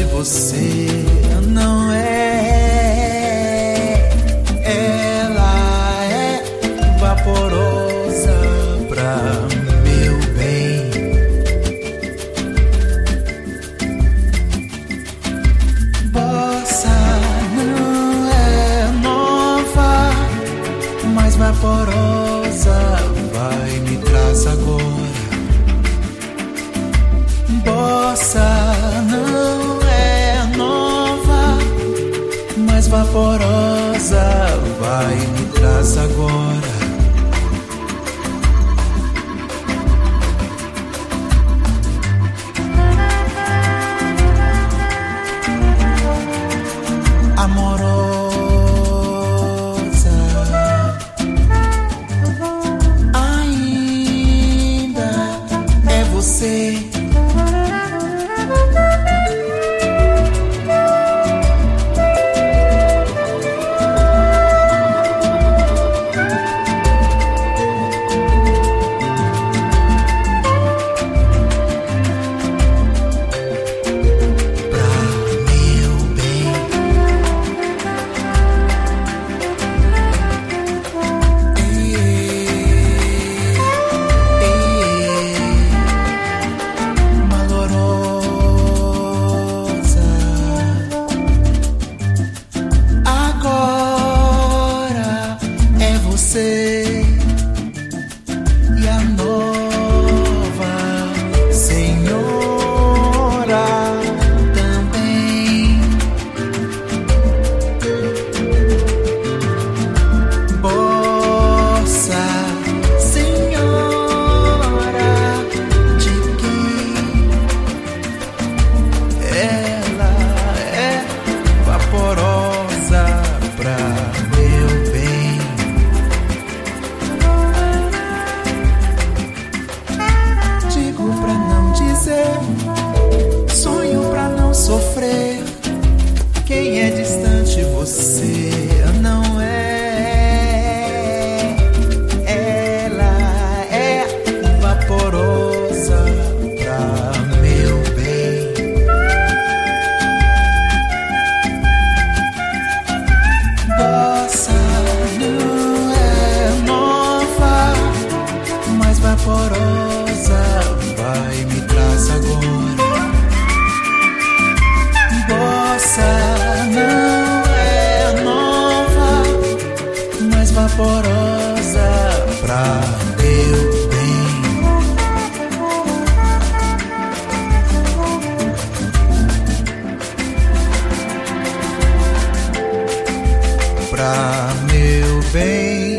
você não é. Ela é vaporosa pra meu bem. Bossa não é nova, mas vaporosa vai me traz agora. Bossa não é nova, mas vaporosa vai me traz agora. Amorosa ainda é você. E a nova senhora também. Bossa senhora de quem ela é vaporosa pra meu bem. Pra não dizer, sonho pra não sofrer. Quem é distante você não é. Ela é vaporosa pra meu bem. Bossa não é nova, mas vaporosa vai me traz agora. Bossa não é nova, mas vaporosa pra meu bem. Pra meu bem.